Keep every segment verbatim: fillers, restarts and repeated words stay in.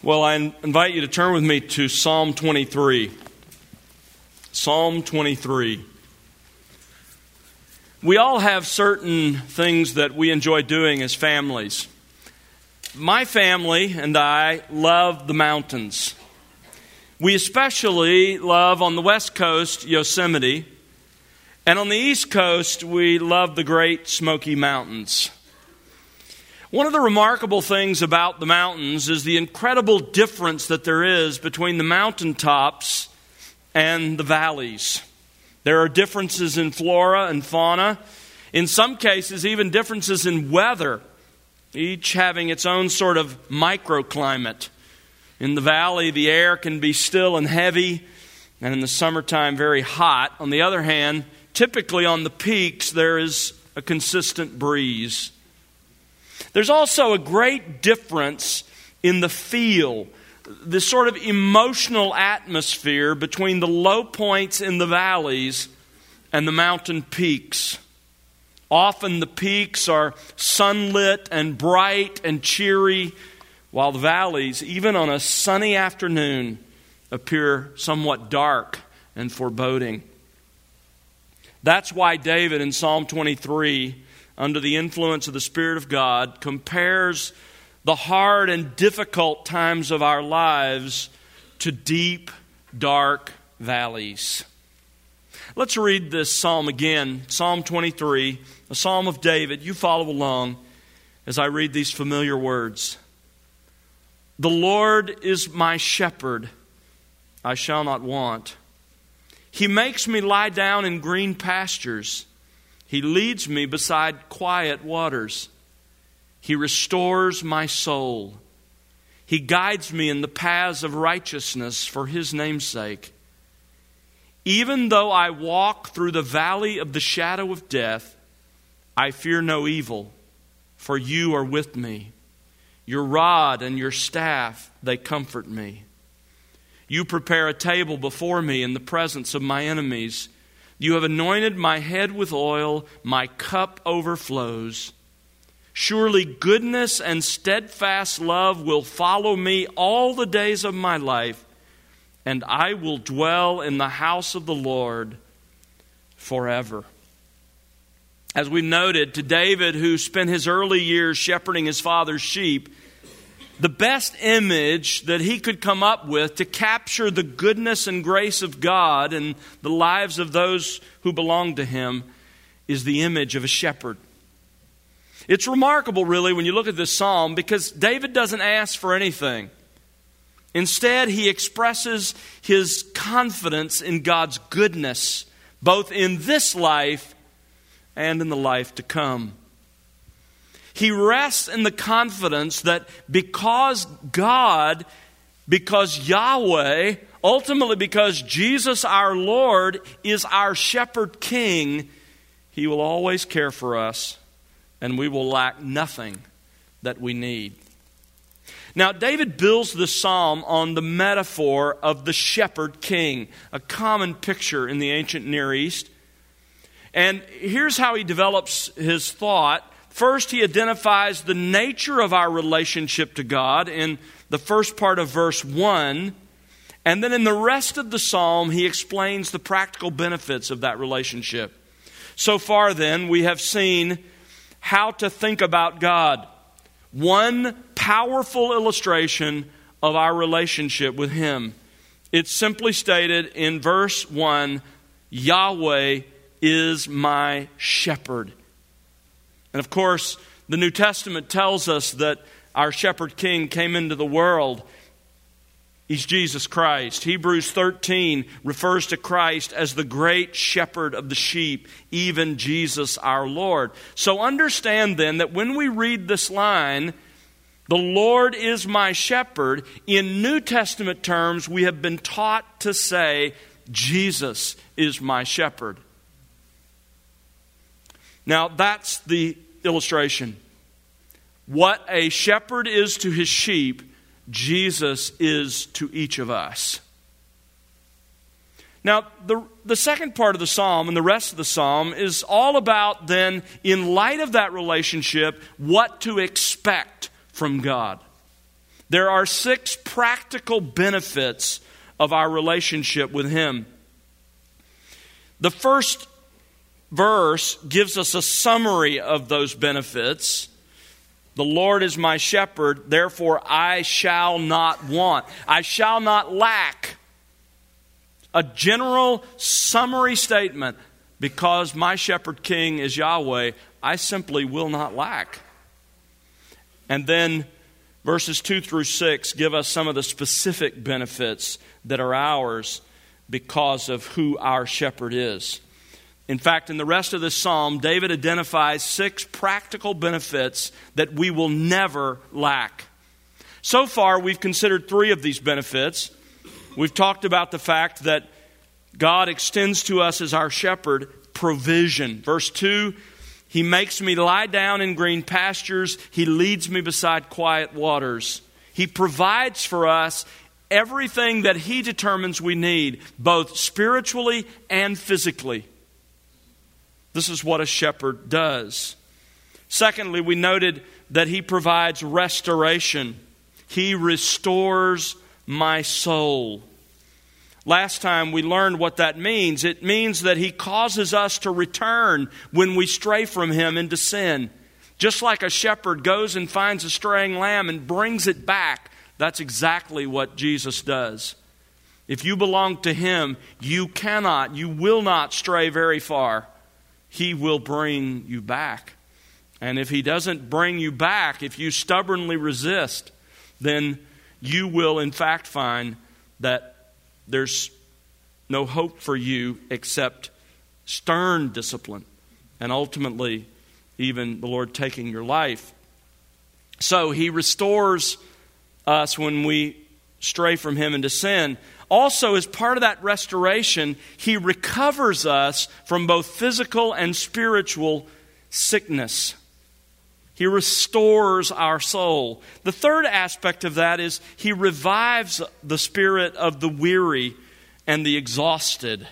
Well, I invite you to turn with me to Psalm twenty-three. Psalm twenty-three. We all have certain things that we enjoy doing as families. My family and I love the mountains. We especially love, on the West Coast, Yosemite. And on the East Coast, we love the Great Smoky Mountains. One of the remarkable things about the mountains is the incredible difference that there is between the mountaintops and the valleys. There are differences in flora and fauna. In some cases, even differences in weather, each having its own sort of microclimate. In the valley, the air can be still and heavy, and in the summertime, very hot. On the other hand, typically on the peaks, there is a consistent breeze. There's also a great difference in the feel, the sort of emotional atmosphere between the low points in the valleys and the mountain peaks. Often the peaks are sunlit and bright and cheery, while the valleys, even on a sunny afternoon, appear somewhat dark and foreboding. That's why David in Psalm twenty-three, under the influence of the Spirit of God, compares the hard and difficult times of our lives to deep, dark valleys. Let's read this psalm again, Psalm twenty-three, a psalm of David. You follow along as I read these familiar words. The Lord is my shepherd, I shall not want. He makes me lie down in green pastures. He leads me beside quiet waters. He restores my soul. He guides me in the paths of righteousness for His name's sake. Even though I walk through the valley of the shadow of death, I fear no evil, for You are with me. Your rod and Your staff, they comfort me. You prepare a table before me in the presence of my enemies. You have anointed my head with oil, my cup overflows. Surely goodness and steadfast love will follow me all the days of my life, and I will dwell in the house of the Lord forever. As we noted, to David, who spent his early years shepherding his father's sheep, the best image that he could come up with to capture the goodness and grace of God in the lives of those who belong to Him is the image of a shepherd. It's remarkable, really, when you look at this psalm, because David doesn't ask for anything. Instead, he expresses his confidence in God's goodness, both in this life and in the life to come. He rests in the confidence that because God, because Yahweh, ultimately because Jesus our Lord is our shepherd king, He will always care for us and we will lack nothing that we need. Now, David builds this psalm on the metaphor of the shepherd king, a common picture in the ancient Near East. And here's how he develops his thought. First, he identifies the nature of our relationship to God in the first part of verse one. And then in the rest of the psalm, he explains the practical benefits of that relationship. So far then, we have seen how to think about God. One powerful illustration of our relationship with Him. It's simply stated in verse one, Yahweh is my shepherd. And of course, the New Testament tells us that our shepherd king came into the world. He's Jesus Christ. Hebrews thirteen refers to Christ as the great shepherd of the sheep, even Jesus our Lord. So understand then that when we read this line, the Lord is my shepherd, in New Testament terms, we have been taught to say, Jesus is my shepherd. Now, that's the illustration. What a shepherd is to his sheep, Jesus is to each of us. Now, the, the second part of the psalm and the rest of the psalm is all about then, in light of that relationship, what to expect from God. There are six practical benefits of our relationship with Him. The first verse gives us a summary of those benefits. The Lord is my shepherd, therefore I shall not want. I shall not lack. A general summary statement. Because my shepherd king is Yahweh, I simply will not lack. And then verses two through six give us some of the specific benefits that are ours because of who our shepherd is. In fact, in the rest of this psalm, David identifies six practical benefits that we will never lack. So far, we've considered three of these benefits. We've talked about the fact that God extends to us as our shepherd provision. Verse two, He makes me lie down in green pastures. He leads me beside quiet waters. He provides for us everything that He determines we need, both spiritually and physically. This is what a shepherd does. Secondly, we noted that He provides restoration. He restores my soul. Last time we learned what that means. It means that He causes us to return when we stray from Him into sin. Just like a shepherd goes and finds a straying lamb and brings it back, that's exactly what Jesus does. If you belong to Him, you cannot, you will not stray very far. He will bring you back. And if He doesn't bring you back, if you stubbornly resist, then you will in fact find that there's no hope for you except stern discipline and ultimately even the Lord taking your life. So He restores us when we stray from Him into sin. Also, as part of that restoration, He recovers us from both physical and spiritual sickness. He restores our soul. The third aspect of that is He revives the spirit of the weary and the exhausted.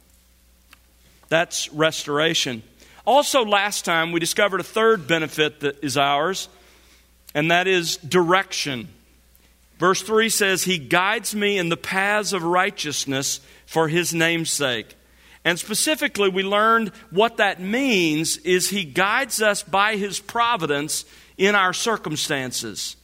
That's restoration. Also, last time we discovered a third benefit that is ours, and that is direction. Verse three says, He guides me in the paths of righteousness for His name's sake. And specifically, we learned what that means is He guides us by His providence in our circumstances.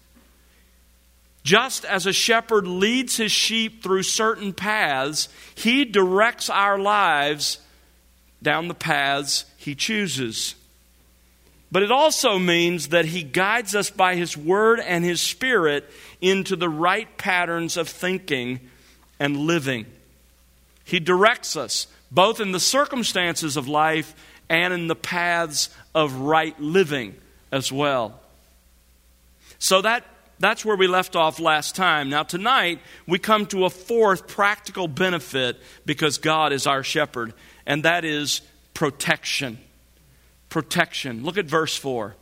Just as a shepherd leads his sheep through certain paths, He directs our lives down the paths He chooses. But it also means that He guides us by His Word and His Spirit into the right patterns of thinking and living. He directs us both in the circumstances of life and in the paths of right living as well. So that, that's where we left off last time. Now tonight, we come to a fourth practical benefit because God is our shepherd, and that is protection. Protection. Look at verse four.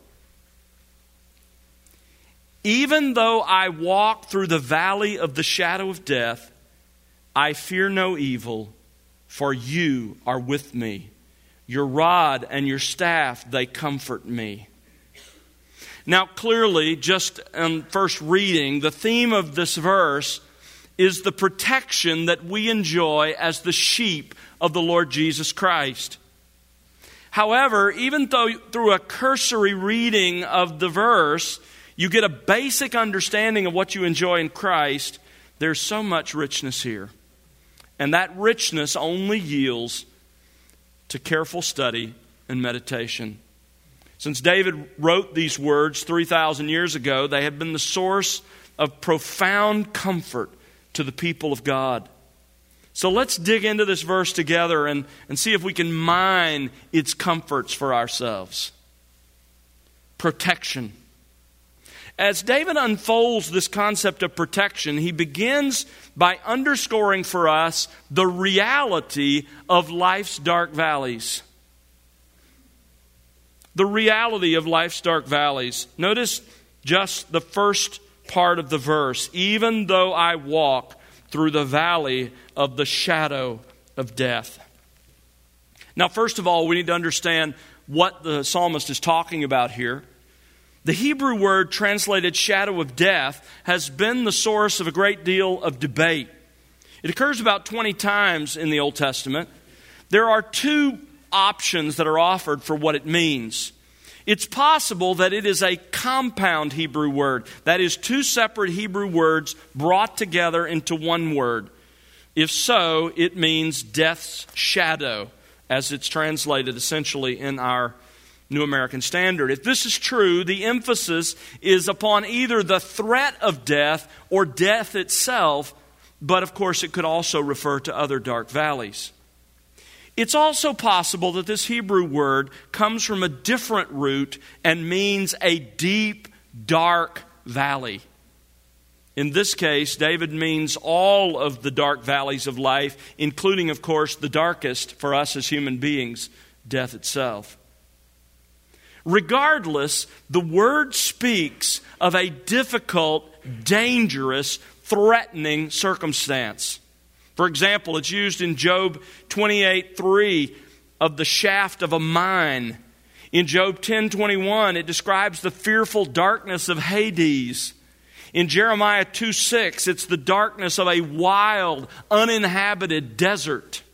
Even though I walk through the valley of the shadow of death, I fear no evil, for You are with me. Your rod and Your staff, they comfort me. Now clearly, just in first reading, the theme of this verse is the protection that we enjoy as the sheep of the Lord Jesus Christ. However, even though through a cursory reading of the verse, you get a basic understanding of what you enjoy in Christ, there's so much richness here. And that richness only yields to careful study and meditation. Since David wrote these words three thousand years ago, they have been the source of profound comfort to the people of God. So let's dig into this verse together and, and see if we can mine its comforts for ourselves. Protection. As David unfolds this concept of protection, he begins by underscoring for us the reality of life's dark valleys. The reality of life's dark valleys. Notice just the first part of the verse. Even though I walk through the valley of the shadow of death. Now, first of all, we need to understand what the psalmist is talking about here. The Hebrew word translated shadow of death has been the source of a great deal of debate. It occurs about twenty times in the Old Testament. There are two options that are offered for what it means. It's possible that it is a compound Hebrew word. That is, two separate Hebrew words brought together into one word. If so, it means death's shadow, as it's translated essentially in our New American Standard. If this is true, the emphasis is upon either the threat of death or death itself, but of course it could also refer to other dark valleys. It's also possible that this Hebrew word comes from a different root and means a deep, dark valley. In this case, David means all of the dark valleys of life, including, of course, the darkest for us as human beings, death itself. Regardless, the word speaks of a difficult, dangerous, threatening circumstance. For example, it's used in Job twenty-eight three of the shaft of a mine. In Job ten twenty-one, it describes the fearful darkness of Hades. In Jeremiah two six, it's the darkness of a wild, uninhabited desert.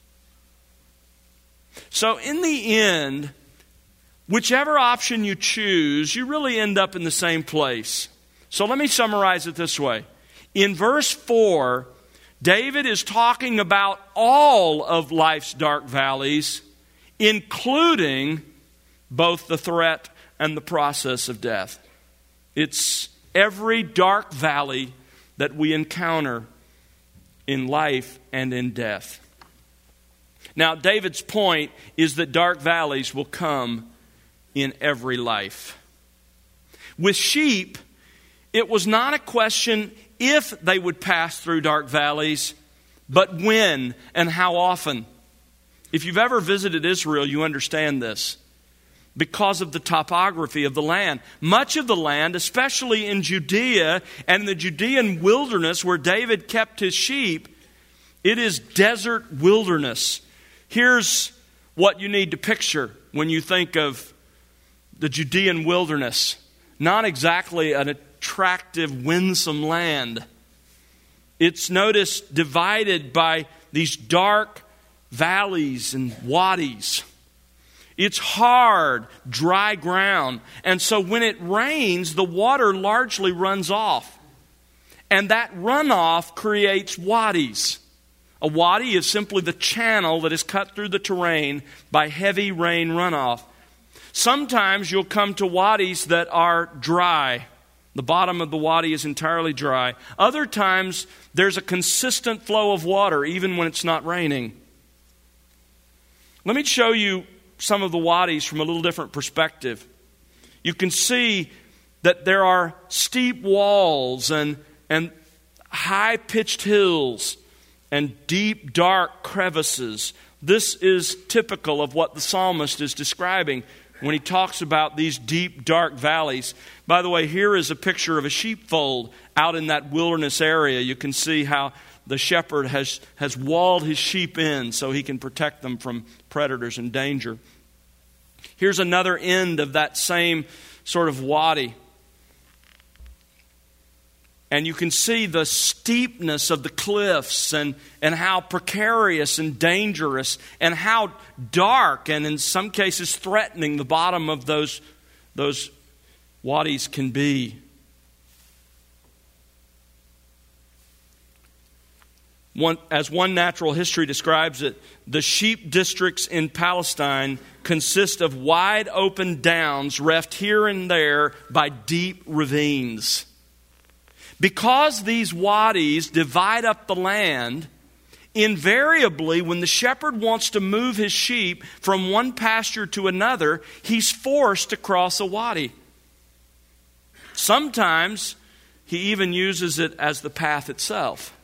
So in the end, whichever option you choose, you really end up in the same place. So let me summarize it this way. In verse four, David is talking about all of life's dark valleys, including both the threat and the process of death. It's every dark valley that we encounter in life and in death. Now, David's point is that dark valleys will come in every life. With sheep, it was not a question if they would pass through dark valleys, but when and how often. If you've ever visited Israel, you understand this. Because of the topography of the land. Much of the land, especially in Judea and the Judean wilderness where David kept his sheep, it is desert wilderness. Here's what you need to picture when you think of the Judean wilderness. Not exactly an attractive, winsome land. It's, notice, divided by these dark valleys and wadis. It's hard, dry ground. And so when it rains, the water largely runs off. And that runoff creates wadis. A wadi is simply the channel that is cut through the terrain by heavy rain runoff. Sometimes you'll come to wadis that are dry. The bottom of the wadi is entirely dry. Other times, there's a consistent flow of water, even when it's not raining. Let me show you some of the wadis from a little different perspective. You can see that there are steep walls and, and high-pitched hills and deep, dark crevices. This is typical of what the psalmist is describing when he talks about these deep, dark valleys. By the way, here is a picture of a sheepfold out in that wilderness area. You can see how the shepherd has, has walled his sheep in so he can protect them from predators and danger. Here's another end of that same sort of wadi. And you can see the steepness of the cliffs and, and how precarious and dangerous and how dark and in some cases threatening the bottom of those, those wadis can be. One, as one natural history describes it, the sheep districts in Palestine consist of wide open downs reft here and there by deep ravines. Because these wadis divide up the land, invariably when the shepherd wants to move his sheep from one pasture to another, he's forced to cross a wadi. Sometimes he even uses it as the path itself.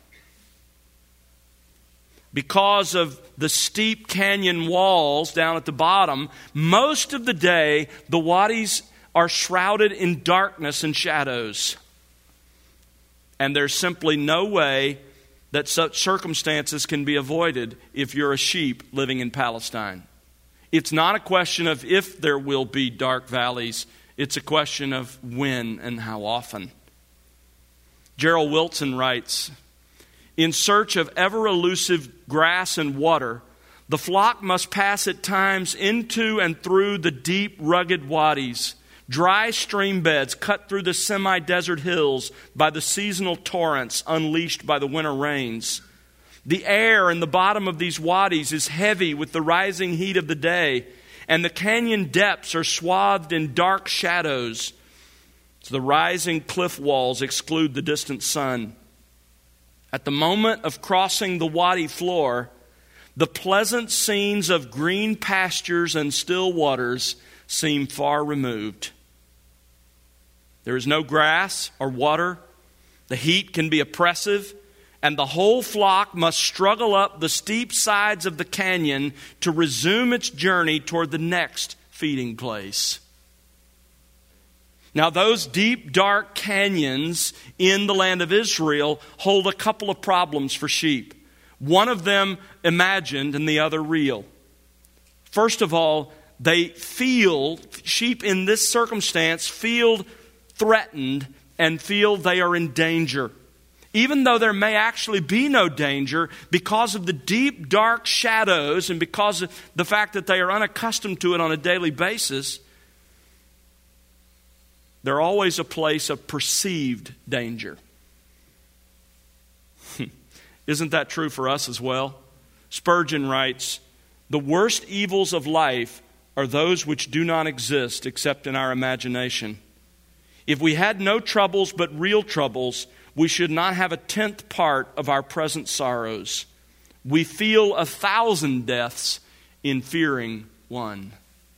Because of the steep canyon walls down at the bottom, most of the day the wadis are shrouded in darkness and shadows. And there's simply no way that such circumstances can be avoided if you're a sheep living in Palestine. It's not a question of if there will be dark valleys It's a question of when and how often. Gerald Wilson writes, "In search of ever-elusive grass and water, the flock must pass at times into and through the deep, rugged wadis, dry stream beds cut through the semi-desert hills by the seasonal torrents unleashed by the winter rains. The air in the bottom of these wadis is heavy with the rising heat of the day, and the canyon depths are swathed in dark shadows. So the rising cliff walls exclude the distant sun. At the moment of crossing the wadi floor, the pleasant scenes of green pastures and still waters seem far removed. There is no grass or water. The heat can be oppressive, and the whole flock must struggle up the steep sides of the canyon to resume its journey toward the next feeding place." Now, those deep, dark canyons in the land of Israel hold a couple of problems for sheep. One of them imagined and the other real. First of all, they feel, sheep in this circumstance feel threatened and feel they are in danger. Even though there may actually be no danger, because of the deep, dark shadows and because of the fact that they are unaccustomed to it on a daily basis, they're always a place of perceived danger. Isn't that true for us as well? Spurgeon writes, "The worst evils of life are those which do not exist except in our imagination. If we had no troubles but real troubles, we should not have a tenth part of our present sorrows. We feel a thousand deaths in fearing one."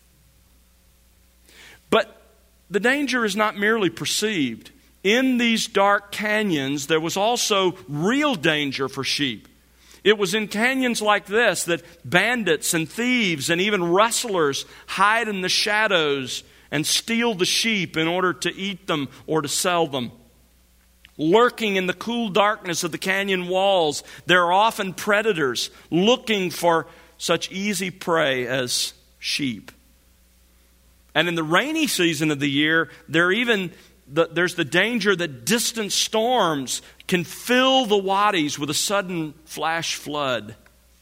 But the danger is not merely perceived. In these dark canyons, there was also real danger for sheep. It was in canyons like this that bandits and thieves and even rustlers hide in the shadows and steal the sheep in order to eat them or to sell them. Lurking in the cool darkness of the canyon walls, there are often predators looking for such easy prey as sheep. And in the rainy season of the year, there even the, there's the danger that distant storms can fill the wadis with a sudden flash flood.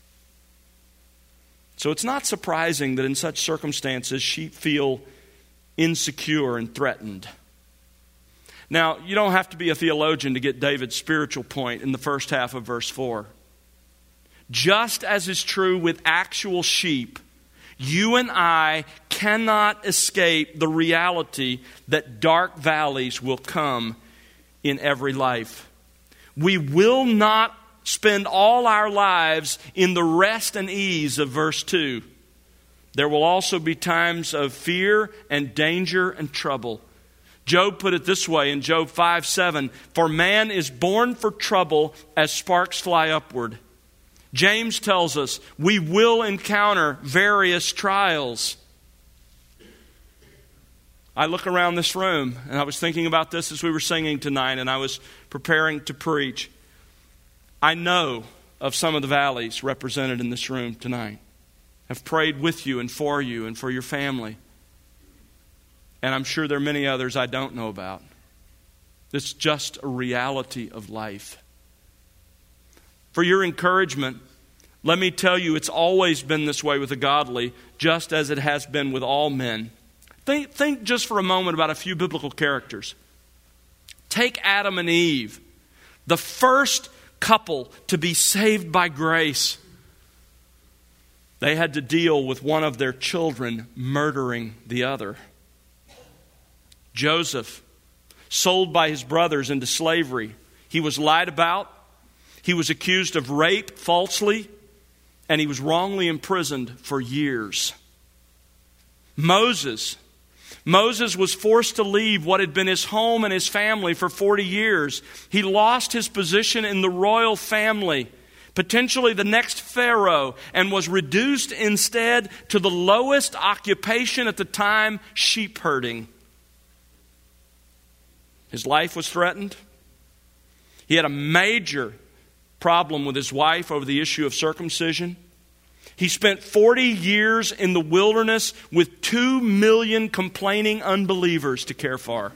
So it's not surprising that in such circumstances, sheep feel insecure and threatened. Now, you don't have to be a theologian to get David's spiritual point in the first half of verse four. Just as is true with actual sheep, you and I cannot escape the reality that dark valleys will come in every life. We will not spend all our lives in the rest and ease of verse two. There will also be times of fear and danger and trouble. Job put it this way in Job five seven, "For man is born for trouble as sparks fly upward." James tells us we will encounter various trials. I look around this room, and I was thinking about this as we were singing tonight, and I was preparing to preach. I know of some of the valleys represented in this room tonight. I've prayed with you and for you and for your family. And I'm sure there are many others I don't know about. It's just a reality of life. For your encouragement, let me tell you, it's always been this way with the godly, just as it has been with all men. Think, think just for a moment about a few biblical characters. Take Adam and Eve, the first couple to be saved by grace. They had to deal with one of their children murdering the other. Joseph, sold by his brothers into slavery. He was lied about. He was accused of rape falsely. And he was wrongly imprisoned for years. Moses. Moses was forced to leave what had been his home and his family for forty years. He lost his position in the royal family, potentially the next Pharaoh, and was reduced instead to the lowest occupation at the time, sheep herding. His life was threatened. He had a major problem with his wife over the issue of circumcision. He spent forty years in the wilderness with two million complaining unbelievers to care for.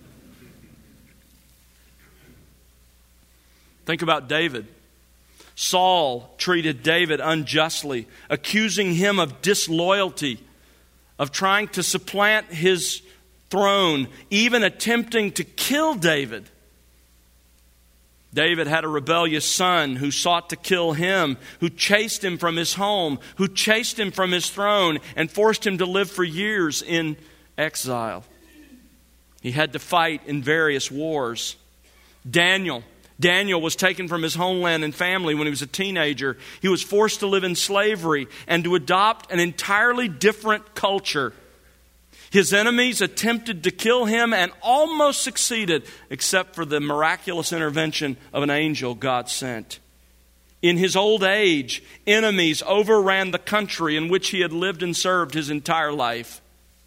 Think about David. Saul treated David unjustly, accusing him of disloyalty, of trying to supplant his throne, even attempting to kill David. David had a rebellious son who sought to kill him, who chased him from his home, who chased him from his throne and forced him to live for years in exile. He had to fight in various wars. Daniel. Daniel was taken from his homeland and family when he was a teenager. He was forced to live in slavery and to adopt an entirely different culture. His enemies attempted to kill him and almost succeeded, except for the miraculous intervention of an angel God sent. In his old age, enemies overran the country in which he had lived and served his entire life.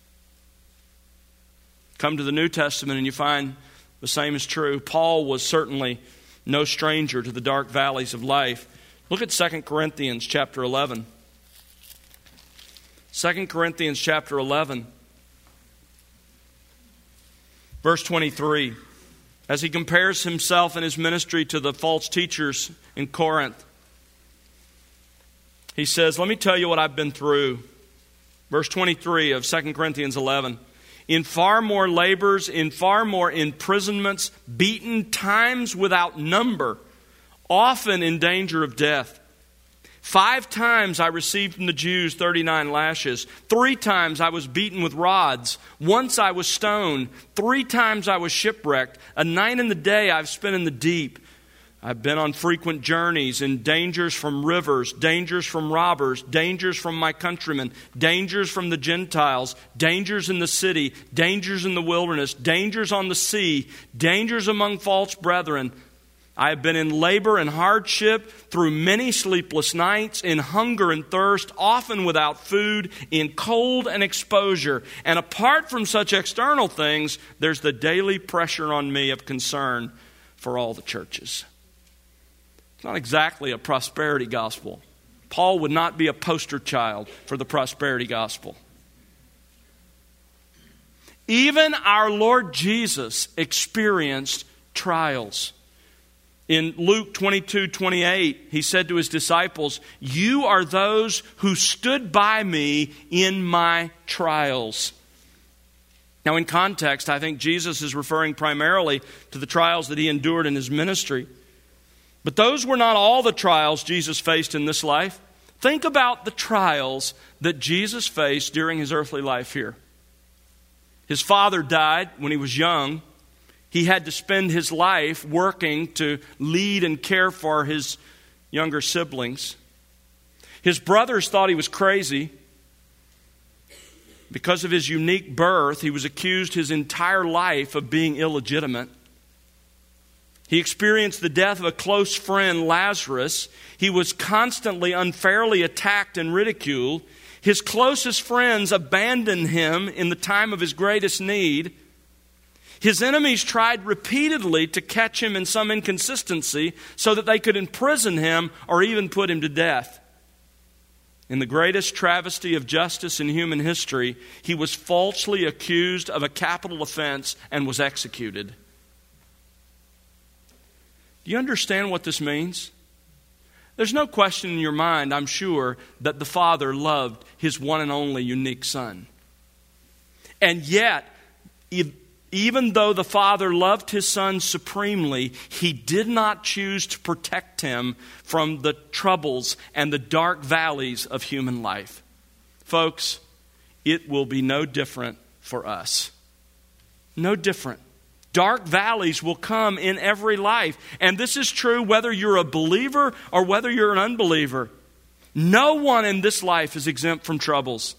Come to the New Testament and you find the same is true. Paul was certainly no stranger to the dark valleys of life. Look at Second Corinthians chapter eleven. Second Corinthians chapter eleven. Verse twenty-three, as he compares himself and his ministry to the false teachers in Corinth, he says, let me tell you what I've been through. Verse twenty-three of Second Corinthians eleven. In far more labors, in far more imprisonments, beaten times without number, often in danger of death. Five times I received from the Jews thirty-nine lashes. Three times I was beaten with rods. Once I was stoned. Three times I was shipwrecked. A night and the day I've spent in the deep. I've been on frequent journeys in dangers from rivers, dangers from robbers, dangers from my countrymen, dangers from the Gentiles, dangers in the city, dangers in the wilderness, dangers on the sea, dangers among false brethren. I have been in labor and hardship through many sleepless nights, in hunger and thirst, often without food, in cold and exposure. And apart from such external things, there's the daily pressure on me of concern for all the churches. It's not exactly a prosperity gospel. Paul would not be a poster child for the prosperity gospel. Even our Lord Jesus experienced trials. In Luke twenty-two twenty-eight, he said to his disciples, you are those who stood by me in my trials. Now in context, I think Jesus is referring primarily to the trials that he endured in his ministry. But those were not all the trials Jesus faced in this life. Think about the trials that Jesus faced during his earthly life here. His father died when he was young. He had to spend his life working to lead and care for his younger siblings. His brothers thought he was crazy. Because of his unique birth, he was accused his entire life of being illegitimate. He experienced the death of a close friend, Lazarus. He was constantly unfairly attacked and ridiculed. His closest friends abandoned him in the time of his greatest need. His enemies tried repeatedly to catch him in some inconsistency so that they could imprison him or even put him to death. In the greatest travesty of justice in human history, he was falsely accused of a capital offense and was executed. Do you understand what this means? There's no question in your mind, I'm sure, that the Father loved his one and only unique Son. And yet, even though the Father loved his Son supremely, he did not choose to protect him from the troubles and the dark valleys of human life. Folks, it will be no different for us. No different. Dark valleys will come in every life. And this is true whether you're a believer or whether you're an unbeliever. No one in this life is exempt from troubles.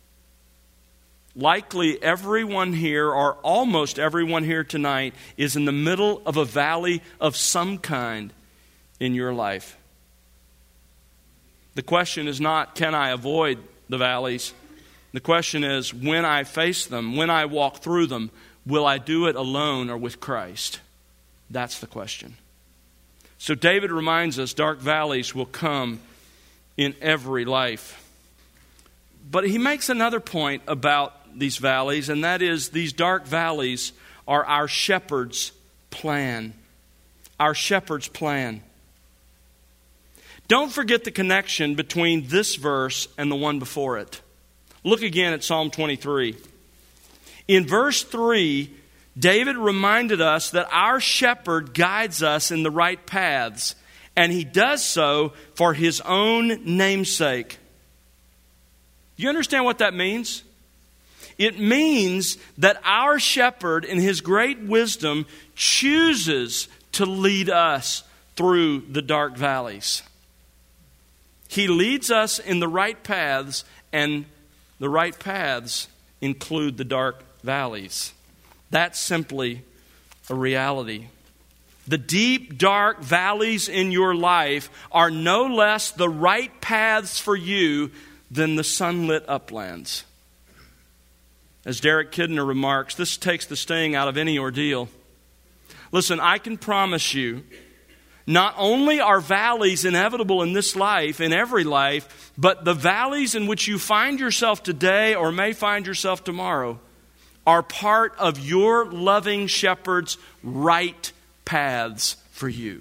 Likely everyone here, or almost everyone here tonight, is in the middle of a valley of some kind in your life. The question is not, can I avoid the valleys? The question is, when I face them, when I walk through them, will I do it alone or with Christ? That's the question. So David reminds us dark valleys will come in every life. But he makes another point about these valleys, and that is these dark valleys are our shepherd's plan. Our shepherd's plan. Don't forget the connection between this verse and the one before it. Look again at Psalm twenty-three. In verse three, David reminded us that our shepherd guides us in the right paths, and he does so for his own namesake. Do you understand what that means? It means that our shepherd, in his great wisdom, chooses to lead us through the dark valleys. He leads us in the right paths, and the right paths include the dark valleys. That's simply a reality. The deep, dark valleys in your life are no less the right paths for you than the sunlit uplands. As Derek Kidner remarks, this takes the sting out of any ordeal. Listen, I can promise you, not only are valleys inevitable in this life, in every life, but the valleys in which you find yourself today or may find yourself tomorrow are part of your loving shepherd's right paths for you.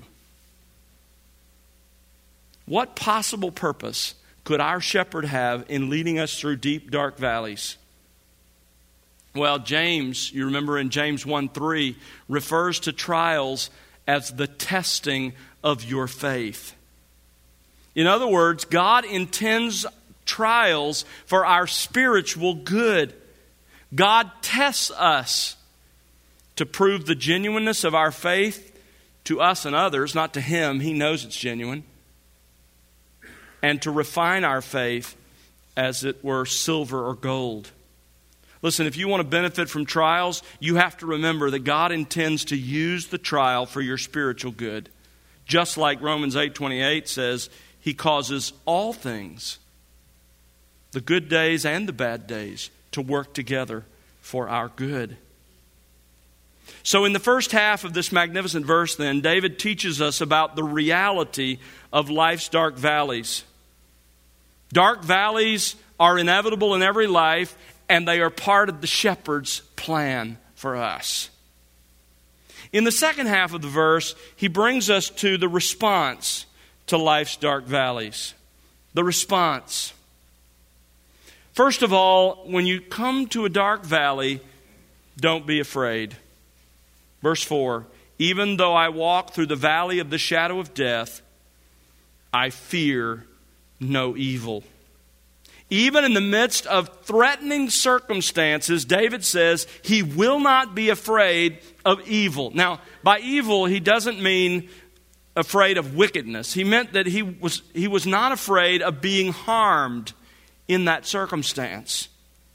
What possible purpose could our shepherd have in leading us through deep, dark valleys? Well, James, you remember in James one three, refers to trials as the testing of your faith. In other words, God intends trials for our spiritual good. God tests us to prove the genuineness of our faith to us and others, not to Him. He knows it's genuine. And to refine our faith as it were silver or gold. Listen, if you want to benefit from trials, you have to remember that God intends to use the trial for your spiritual good. Just like Romans eight twenty-eight says, He causes all things, the good days and the bad days, to work together for our good. So in the first half of this magnificent verse then, David teaches us about the reality of life's dark valleys. Dark valleys are inevitable in every life, and they are part of the shepherd's plan for us. In the second half of the verse, he brings us to the response to life's dark valleys. The response. First of all, when you come to a dark valley, don't be afraid. Verse four, even though I walk through the valley of the shadow of death, I fear no evil. Even in the midst of threatening circumstances, David says he will not be afraid of evil. Now, by evil, he doesn't mean afraid of wickedness. He meant that he was, he was not afraid of being harmed in that circumstance.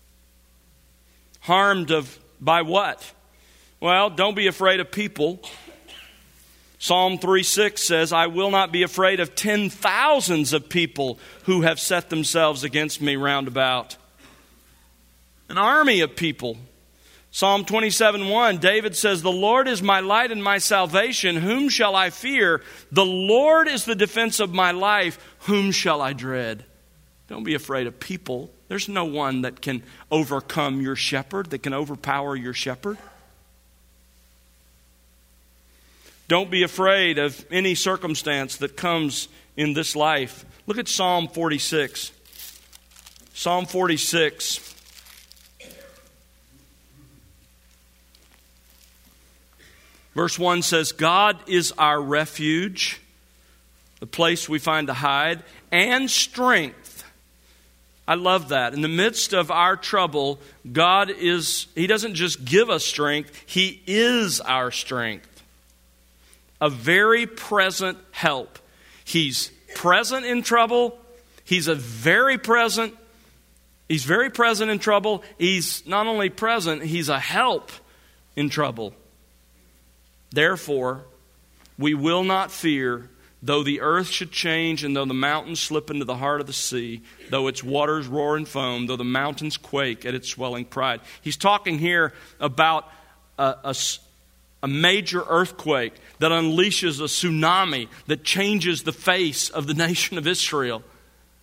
Harmed of by what? Well, don't be afraid of people. Psalm three six says, I will not be afraid of ten thousands of people who have set themselves against me round about. An army of people. Psalm twenty-seven one, David says, the Lord is my light and my salvation. Whom shall I fear? The Lord is the defense of my life. Whom shall I dread? Don't be afraid of people. There's no one that can overcome your shepherd, that can overpower your shepherd. Don't be afraid of any circumstance that comes in this life. Look at Psalm forty-six. Psalm forty-six. Verse one says, God is our refuge, the place we find to hide, and strength. I love that. In the midst of our trouble, God is, He doesn't just give us strength, He is our strength. A very present help. He's present in trouble. He's a very present. He's very present in trouble. He's not only present, He's a help in trouble. Therefore, we will not fear, though the earth should change and though the mountains slip into the heart of the sea, though its waters roar and foam, though the mountains quake at its swelling pride. He's talking here about a, a A major earthquake that unleashes a tsunami that changes the face of the nation of Israel.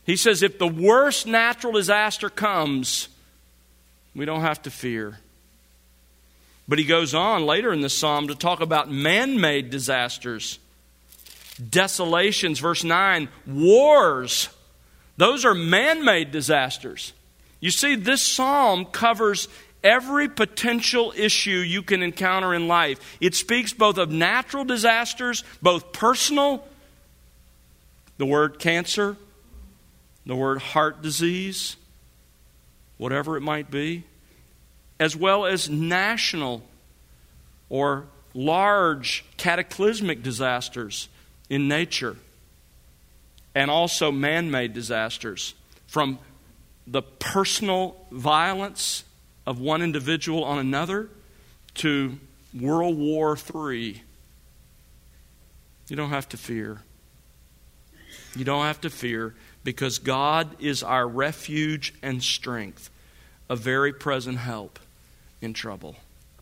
He says if the worst natural disaster comes, we don't have to fear. But he goes on later in the psalm to talk about man-made disasters. Desolations, verse nine, wars. Those are man-made disasters. You see, this psalm covers every potential issue you can encounter in life. It speaks both of natural disasters, both personal, the word cancer, the word heart disease, whatever it might be, as well as national or large cataclysmic disasters in nature, and also man-made disasters, from the personal violence of one individual on another to World War Three. You don't have to fear. You don't have to fear because God is our refuge and strength, a very present help in trouble.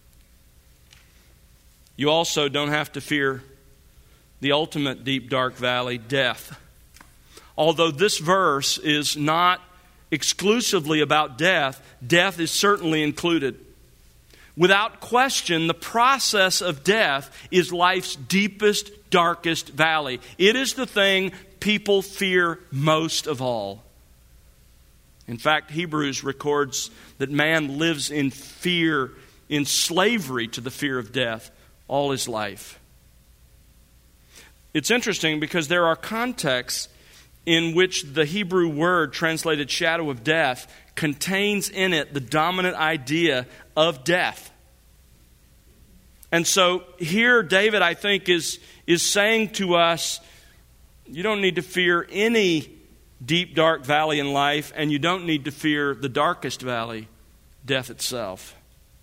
You also don't have to fear the ultimate deep, dark valley, death. Although this verse is not exclusively about death, death is certainly included. Without question, the process of death is life's deepest, darkest valley. It is the thing people fear most of all. In fact, Hebrews records that man lives in fear, in slavery to the fear of death all his life. It's interesting because there are contexts in which the Hebrew word translated shadow of death contains in it the dominant idea of death. And so here David, I think, is, is saying to us, you don't need to fear any deep, dark valley in life, and you don't need to fear the darkest valley, death itself.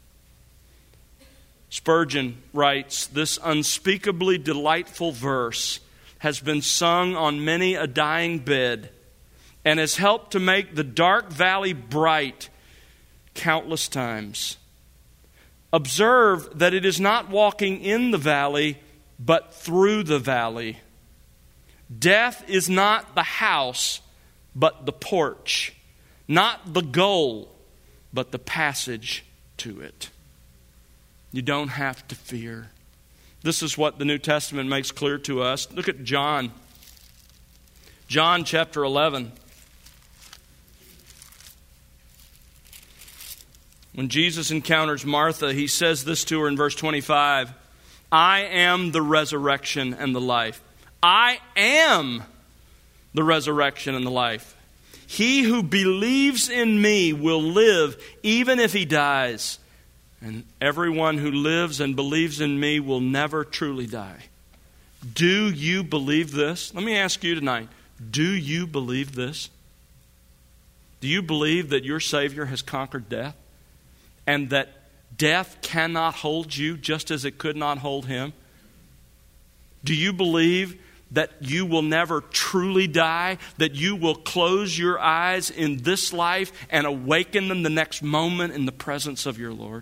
Spurgeon writes, this unspeakably delightful verse has been sung on many a dying bed and has helped to make the dark valley bright countless times. Observe that it is not walking in the valley, but through the valley. Death is not the house, but the porch. Not the goal, but the passage to it. You don't have to fear. This is what the New Testament makes clear to us. Look at John. John chapter eleven. When Jesus encounters Martha, he says this to her in verse twenty-five. I am the resurrection and the life. I am the resurrection and the life. He who believes in me will live even if he dies. And everyone who lives and believes in me will never truly die. Do you believe this? Let me ask you tonight. Do you believe this? Do you believe that your Savior has conquered death? And that death cannot hold you just as it could not hold him? Do you believe that you will never truly die? That you will close your eyes in this life and awaken them the next moment in the presence of your Lord?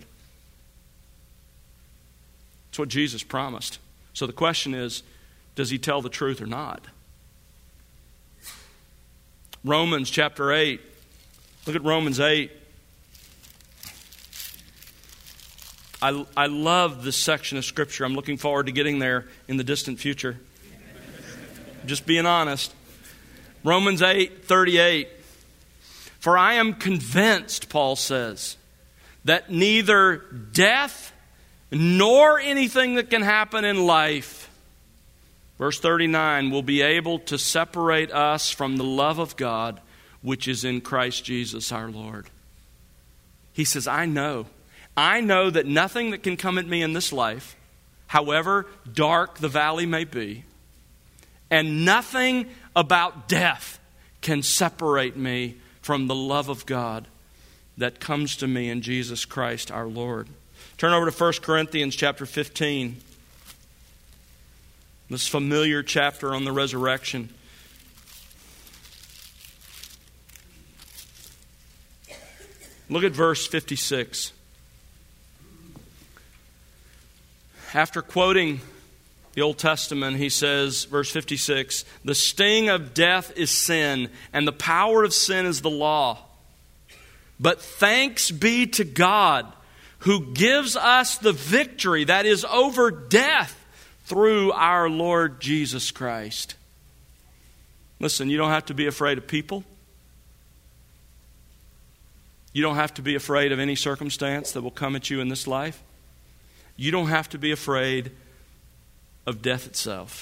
That's what Jesus promised. So the question is, does he tell the truth or not? Romans chapter eight. Look at Romans eight. I, I love this section of Scripture. I'm looking forward to getting there in the distant future. Just being honest. Romans eight thirty-eight. For I am convinced, Paul says, that neither death nor anything that can happen in life, verse thirty-nine, will be able to separate us from the love of God which is in Christ Jesus our Lord. He says, I know. I know that nothing that can come at me in this life, however dark the valley may be, and nothing about death can separate me from the love of God that comes to me in Jesus Christ our Lord. Turn over to First Corinthians chapter fifteen. This familiar chapter on the resurrection. Look at verse fifty-six. After quoting The Old Testament, he says, verse fifty-six, the sting of death is sin, and the power of sin is the law. But thanks be to God, who gives us the victory, that is, over death, through our Lord Jesus Christ. Listen, you don't have to be afraid of people. You don't have to be afraid of any circumstance that will come at you in this life. You don't have to be afraid of death itself.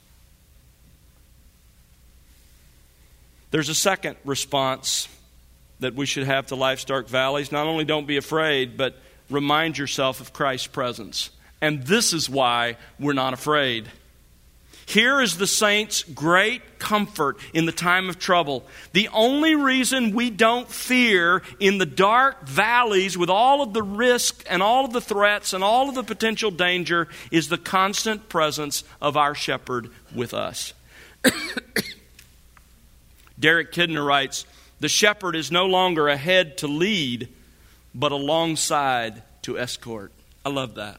There's a second response that we should have to life's dark valleys. Not only don't be afraid, but remind yourself of Christ's presence. And this is why we're not afraid. Here is the saints' great comfort in the time of trouble. The only reason we don't fear in the dark valleys with all of the risk and all of the threats and all of the potential danger is the constant presence of our shepherd with us. Derek Kidner writes, the shepherd is no longer ahead to lead, but alongside to escort. I love that.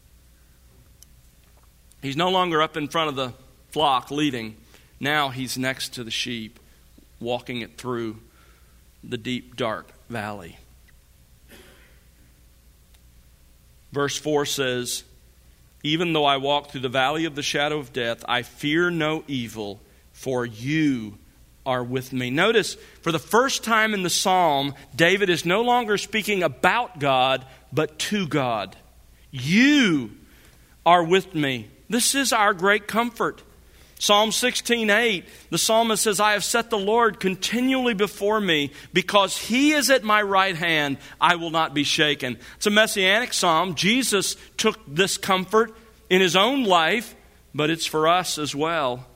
He's no longer up in front of the flock leading. Now he's next to the sheep, walking it through the deep, dark valley. Verse four says, even though I walk through the valley of the shadow of death, I fear no evil, for you are with me. Notice, for the first time in the psalm, David is no longer speaking about God, but to God. You are with me. This is our great comfort. Psalm sixteen eight, the psalmist says, I have set the Lord continually before me. Because He is at my right hand, I will not be shaken. It's a messianic psalm. Jesus took this comfort in His own life, but it's for us as well.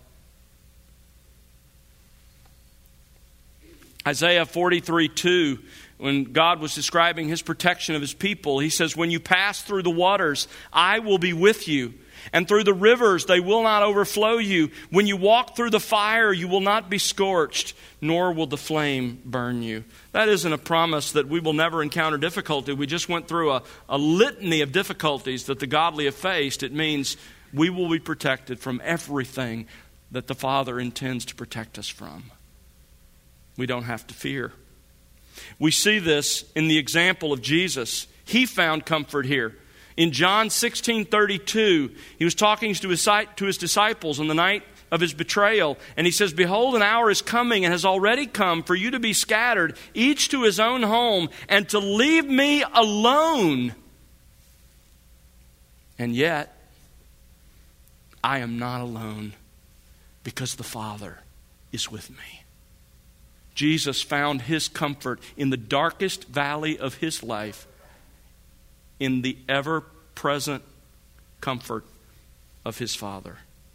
Isaiah forty-three two, when God was describing His protection of His people, He says, when you pass through the waters, I will be with you. And through the rivers, they will not overflow you. When you walk through the fire, you will not be scorched, nor will the flame burn you. That isn't a promise that we will never encounter difficulty. We just went through a, a litany of difficulties that the godly have faced. It means we will be protected from everything that the Father intends to protect us from. We don't have to fear. We see this in the example of Jesus. He found comfort here. In John sixteen thirty-two, he was talking to his, to his disciples on the night of his betrayal. And he says, behold, an hour is coming and has already come for you to be scattered, each to his own home, and to leave me alone. And yet, I am not alone, because the Father is with me. Jesus found His comfort in the darkest valley of His life, in the ever-present comfort of His Father.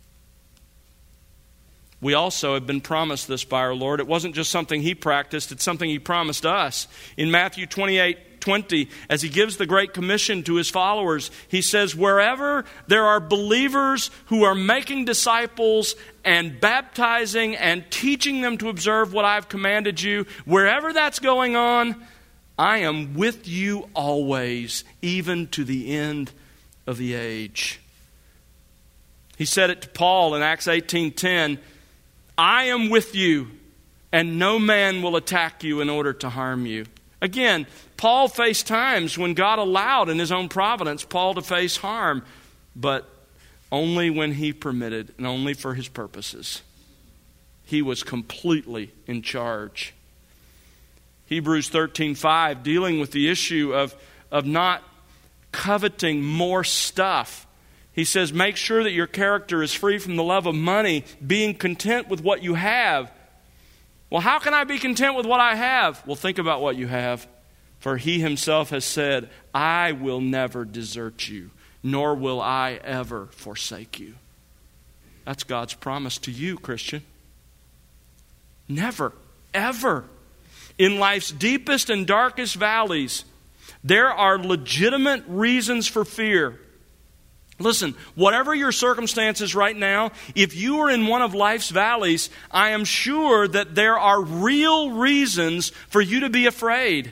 We also have been promised this by our Lord. It wasn't just something He practiced, it's something He promised us. In Matthew twenty-eight twenty, as He gives the Great Commission to His followers, He says, wherever there are believers who are making disciples and baptizing and teaching them to observe what I've commanded you, wherever that's going on, I am with you always, even to the end of the age. He said it to Paul in Acts eighteen ten, I am with you, and no man will attack you in order to harm you. Again, Paul faced times when God allowed in His own providence Paul to face harm, but only when He permitted and only for His purposes. He was completely in charge. Hebrews thirteen five, dealing with the issue of, of not coveting more stuff. He says, make sure that your character is free from the love of money, being content with what you have. Well, how can I be content with what I have? Well, think about what you have. For He Himself has said, I will never desert you, nor will I ever forsake you. That's God's promise to you, Christian. Never, ever. In life's deepest and darkest valleys, there are legitimate reasons for fear. Listen, whatever your circumstances right now, if you are in one of life's valleys, I am sure that there are real reasons for you to be afraid.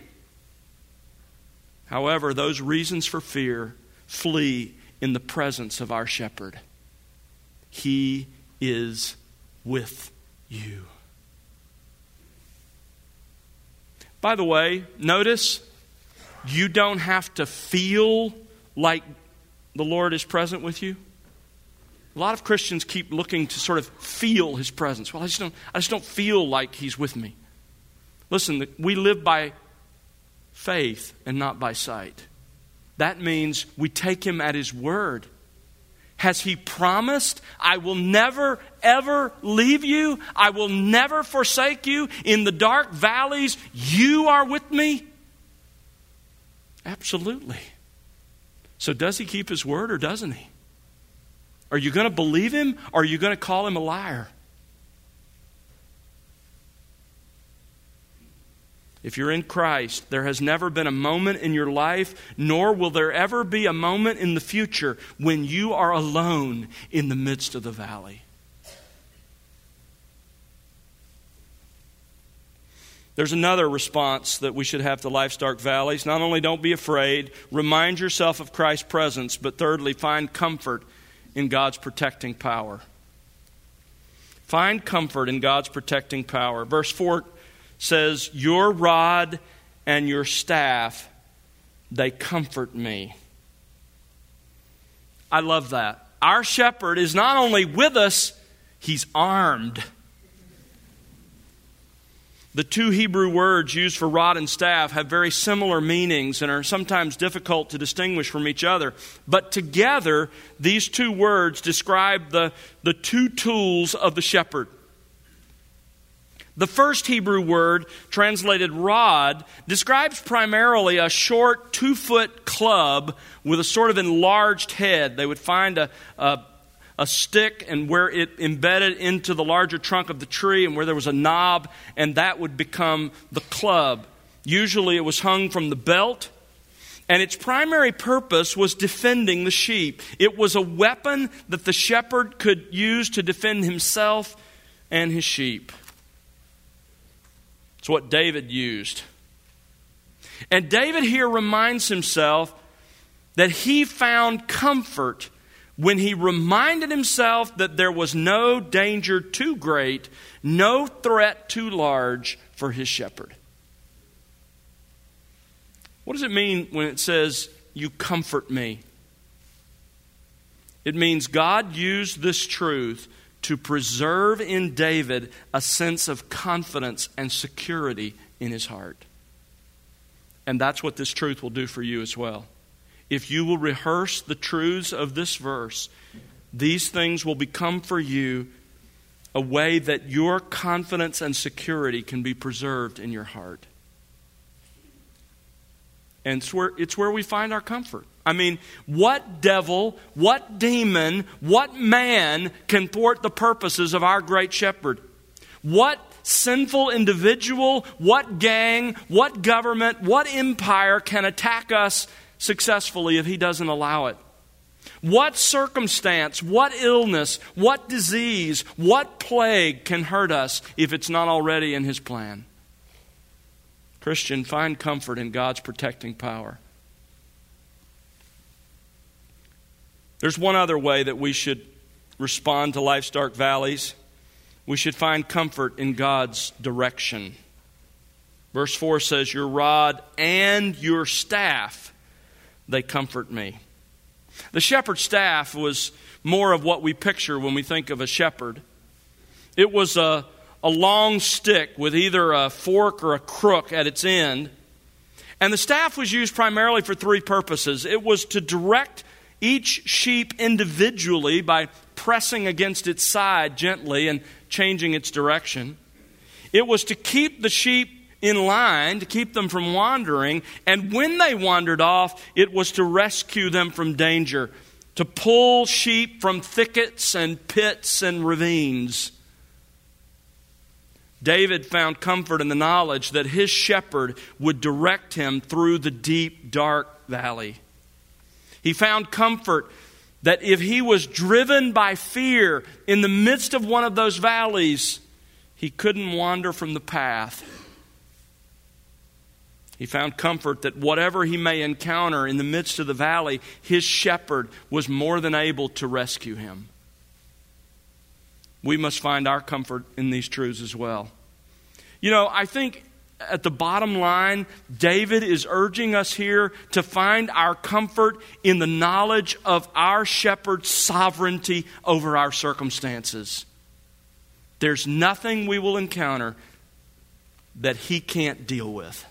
However, those reasons for fear flee in the presence of our shepherd. He is with you. By the way, notice you don't have to feel like the Lord is present with you. A lot of Christians keep looking to sort of feel His presence. Well, I just don't, I just don't feel like He's with me. Listen, we live by faith and not by sight. That means we take Him at His word. Has He promised, I will never, ever leave you? I will never forsake you. In the dark valleys, you are with me? Absolutely. So does He keep His word or doesn't He? Are you going to believe Him or are you going to call Him a liar? If you're in Christ, there has never been a moment in your life, nor will there ever be a moment in the future when you are alone in the midst of the valley. There's another response that we should have to life's dark valleys. Not only don't be afraid, remind yourself of Christ's presence, but thirdly, find comfort in God's protecting power. Find comfort in God's protecting power. Verse four says, your rod and your staff, they comfort me. I love that. Our shepherd is not only with us, he's armed. The two Hebrew words used for rod and staff have very similar meanings and are sometimes difficult to distinguish from each other. But together, these two words describe the, the two tools of the shepherd. The first Hebrew word, translated rod, describes primarily a short two-foot club with a sort of enlarged head. They would find a, a, a stick and where it embedded into the larger trunk of the tree and where there was a knob, and that would become the club. Usually it was hung from the belt, and its primary purpose was defending the sheep. It was a weapon that the shepherd could use to defend himself and his sheep. It's what David used. And David here reminds himself that he found comfort when he reminded himself that there was no danger too great, no threat too large for his shepherd. What does it mean when it says, you comfort me? It means God used this truth to preserve in David a sense of confidence and security in his heart. And that's what this truth will do for you as well. If you will rehearse the truths of this verse, these things will become for you a way that your confidence and security can be preserved in your heart. And it's where, it's where we find our comfort. I mean, what devil, what demon, what man can thwart the purposes of our great shepherd? What sinful individual, what gang, what government, what empire can attack us successfully if he doesn't allow it? What circumstance, what illness, what disease, what plague can hurt us if it's not already in his plan? Christian, find comfort in God's protecting power. There's one other way that we should respond to life's dark valleys. We should find comfort in God's direction. Verse four says, your rod and your staff, they comfort me. The shepherd's staff was more of what we picture when we think of a shepherd. It was a, a long stick with either a fork or a crook at its end. And the staff was used primarily for three purposes. It was to direct each sheep individually by pressing against its side gently and changing its direction. It was to keep the sheep in line, to keep them from wandering. And when they wandered off, it was to rescue them from danger, to pull sheep from thickets and pits and ravines. David found comfort in the knowledge that his shepherd would direct him through the deep, dark valley. He found comfort that if he was driven by fear in the midst of one of those valleys, he couldn't wander from the path. He found comfort that whatever he may encounter in the midst of the valley, his shepherd was more than able to rescue him. we must find our comfort in these truths as well. You know, I think at the bottom line, David is urging us here to find our comfort in the knowledge of our shepherd's sovereignty over our circumstances. There's nothing we will encounter that he can't deal with.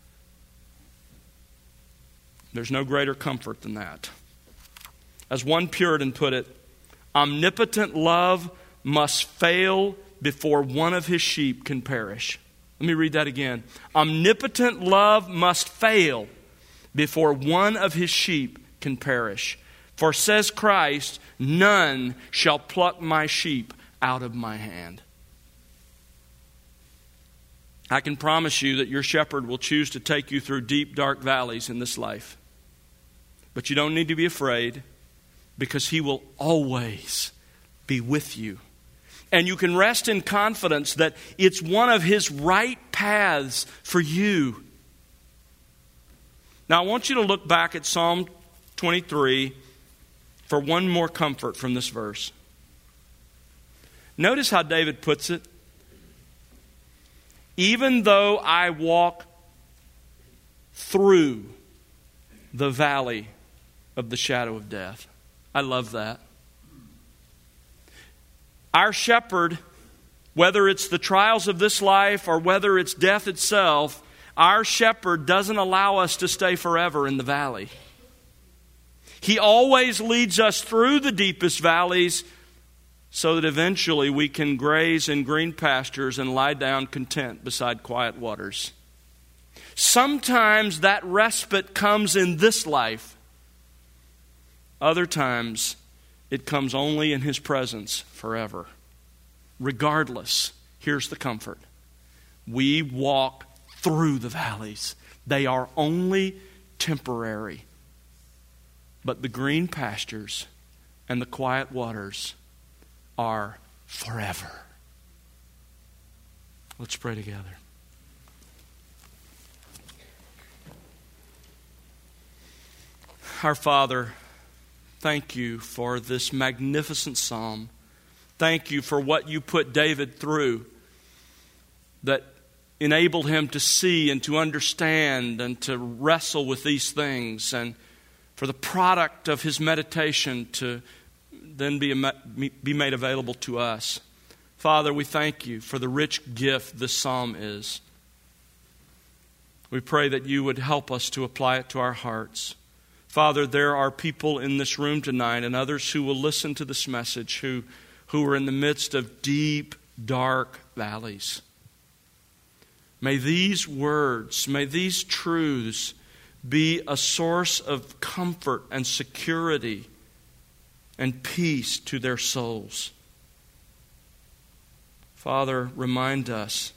There's no greater comfort than that. As one Puritan put it, omnipotent love must fail before one of his sheep can perish. Let me read that again. Omnipotent love must fail before one of his sheep can perish. For says Christ, none shall pluck my sheep out of my hand. I can promise you that your shepherd will choose to take you through deep, dark valleys in this life. But you don't need to be afraid, because he will always be with you. And you can rest in confidence that it's one of his right paths for you. Now I want you to look back at Psalm twenty-three for one more comfort from this verse. Notice how David puts it. Even though I walk through the valley of the shadow of death. I love that. Our shepherd, whether it's the trials of this life or whether it's death itself, our shepherd doesn't allow us to stay forever in the valley. He always leads us through the deepest valleys so that eventually we can graze in green pastures and lie down content beside quiet waters. Sometimes that respite comes in this life. Other times it comes only in his presence forever. Regardless, here's the comfort. We walk through the valleys. They are only temporary. But the green pastures and the quiet waters are forever. Let's pray together. Our Father, thank you for this magnificent psalm. Thank you for what you put David through that enabled him to see and to understand and to wrestle with these things, and for the product of his meditation to then be, be made available to us. Father, we thank you for the rich gift this psalm is. We pray that you would help us to apply it to our hearts. Father, there are people in this room tonight and others who will listen to this message who, who are in the midst of deep, dark valleys. May these words, may these truths be a source of comfort and security and peace to their souls. Father, remind us.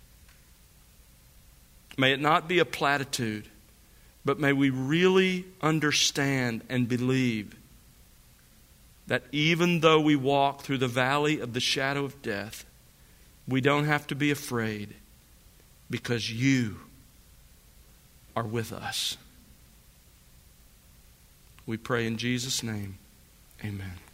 May it not be a platitude, but may we really understand and believe that even though we walk through the valley of the shadow of death, we don't have to be afraid because you are with us. We pray in Jesus' name. Amen.